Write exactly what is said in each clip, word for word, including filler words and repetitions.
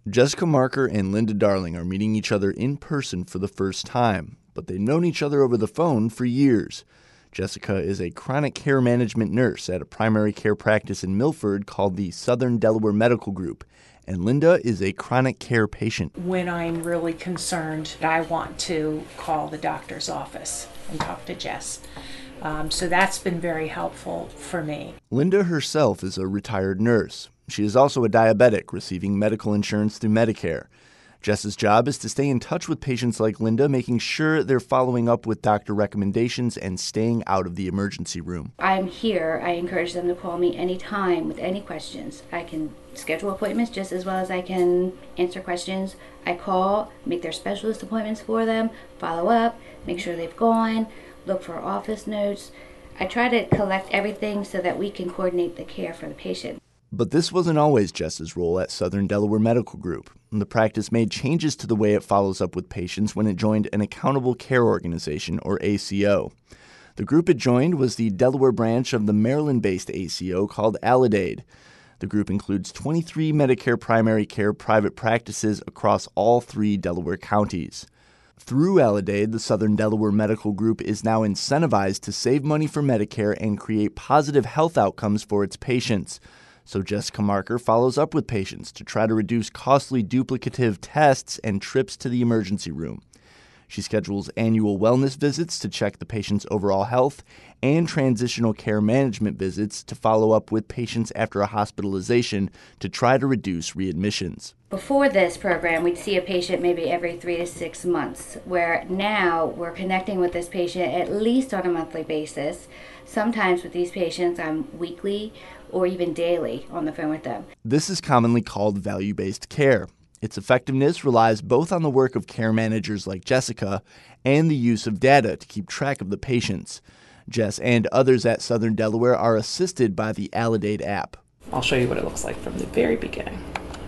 Jessica Marker and Linda Darling are meeting each other in person for the first time, but they've known each other over the phone for years. Jessica is a chronic care management nurse at a primary care practice in Milford called the Southern Delaware Medical Group, and Linda is a chronic care patient. When I'm really concerned, I want to call the doctor's office and talk to Jess. Um, so that's been very helpful for me. Linda herself is a retired nurse. She is also a diabetic, receiving medical insurance through Medicare. Jess's job is to stay in touch with patients like Linda, making sure they're following up with doctor recommendations and staying out of the emergency room. I'm here. I encourage them to call me anytime with any questions. I can schedule appointments just as well as I can answer questions. I call, make their specialist appointments for them, follow up, make sure they've gone, look for office notes. I try to collect everything so that we can coordinate the care for the patient. But this wasn't always Jess's role at Southern Delaware Medical Group. The practice made changes to the way it follows up with patients when it joined an Accountable Care Organization, or A C O. The group it joined was the Delaware branch of the Maryland-based A C O called Aledade. The group includes twenty-three Medicare primary care private practices across all three Delaware counties. Through Aledade, the Southern Delaware Medical Group is now incentivized to save money for Medicare and create positive health outcomes for its patients. So Jessica Marker follows up with patients to try to reduce costly duplicative tests and trips to the emergency room. She schedules annual wellness visits to check the patient's overall health and transitional care management visits to follow up with patients after a hospitalization to try to reduce readmissions. Before this program, we'd see a patient maybe every three to six months, where now we're connecting with this patient at least on a monthly basis. Sometimes with these patients, I'm weekly or even daily on the phone with them. This is commonly called value-based care. Its effectiveness relies both on the work of care managers like Jessica and the use of data to keep track of the patients. Jess and others at Southern Delaware are assisted by the Aledade app. I'll show you what it looks like from the very beginning.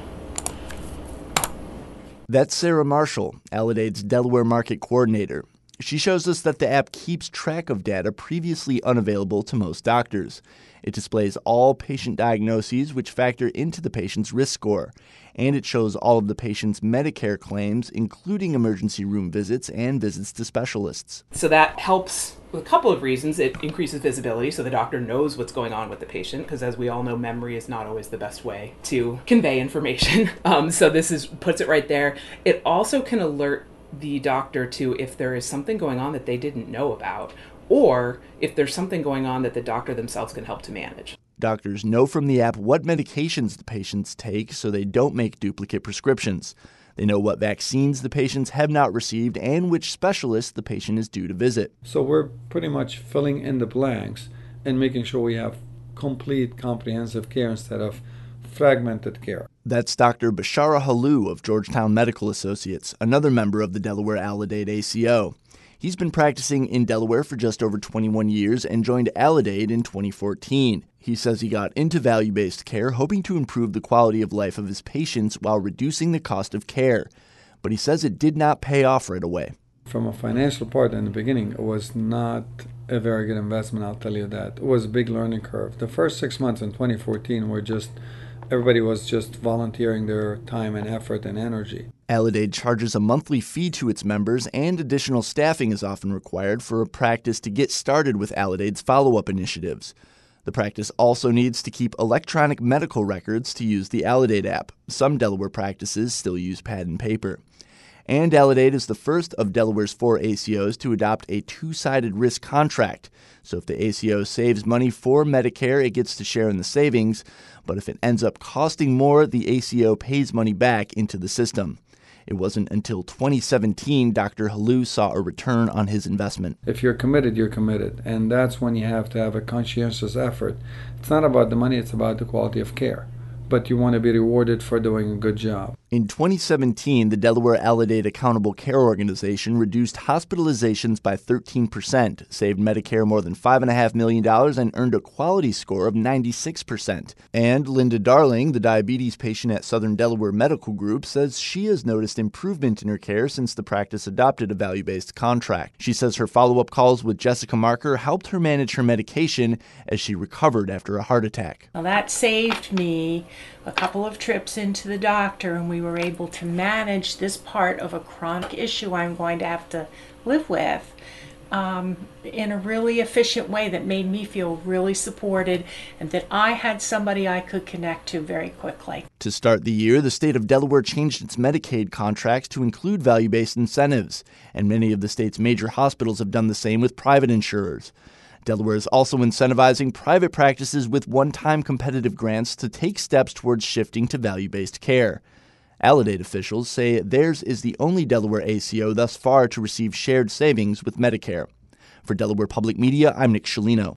That's Sarah Marshall, Aledade's Delaware Market Coordinator. She shows us that the app keeps track of data previously unavailable to most doctors. It displays all patient diagnoses which factor into the patient's risk score, and it shows all of the patient's Medicare claims, including emergency room visits and visits to specialists. So that helps with a couple of reasons. It increases visibility so the doctor knows what's going on with the patient, because as we all know, memory is not always the best way to convey information. Um, so this is puts it right there. It also can alert the doctor to if there is something going on that they didn't know about, or if there's something going on that the doctor themselves can help to manage. Doctors know from the app what medications the patients take so they don't make duplicate prescriptions. They know what vaccines the patients have not received and which specialists the patient is due to visit. So we're pretty much filling in the blanks and making sure we have complete, comprehensive care instead of fragmented care. That's Doctor Bashara Halou of Georgetown Medical Associates, another member of the Delaware Aledade A C O. He's been practicing in Delaware for just over twenty-one years and joined Aledade in twenty fourteen. He says he got into value-based care hoping to improve the quality of life of his patients while reducing the cost of care. But he says it did not pay off right away. From a financial part in the beginning, it was not a very good investment, I'll tell you that. It was a big learning curve. The first six months in twenty fourteen were just, everybody was just volunteering their time and effort and energy. Aledade charges a monthly fee to its members, and additional staffing is often required for a practice to get started with Aledade's follow-up initiatives. The practice also needs to keep electronic medical records to use the Aledade app. Some Delaware practices still use pad and paper. And Aledade is the first of Delaware's four A C Os to adopt a two-sided risk contract. So if the A C O saves money for Medicare, it gets to share in the savings. But if it ends up costing more, the A C O pays money back into the system. It wasn't until twenty seventeen Doctor Halou saw a return on his investment. If you're committed, you're committed. And that's when you have to have a conscientious effort. It's not about the money, it's about the quality of care. But you want to be rewarded for doing a good job. In twenty seventeen, the Delaware Aledade Accountable Care Organization reduced hospitalizations by thirteen percent, saved Medicare more than five point five million dollars, and earned a quality score of ninety-six percent. And Linda Darling, the diabetes patient at Southern Delaware Medical Group, says she has noticed improvement in her care since the practice adopted a value-based contract. She says her follow-up calls with Jessica Marker helped her manage her medication as she recovered after a heart attack. Well, that saved me a couple of trips into the doctor, and we were able to manage this part of a chronic issue I'm going to have to live with um, in a really efficient way that made me feel really supported and that I had somebody I could connect to very quickly. To start the year, the state of Delaware changed its Medicaid contracts to include value-based incentives, and many of the state's major hospitals have done the same with private insurers. Delaware is also incentivizing private practices with one-time competitive grants to take steps towards shifting to value-based care. Aledade officials say theirs is the only Delaware A C O thus far to receive shared savings with Medicare. For Delaware Public Media, I'm Nick Scialino.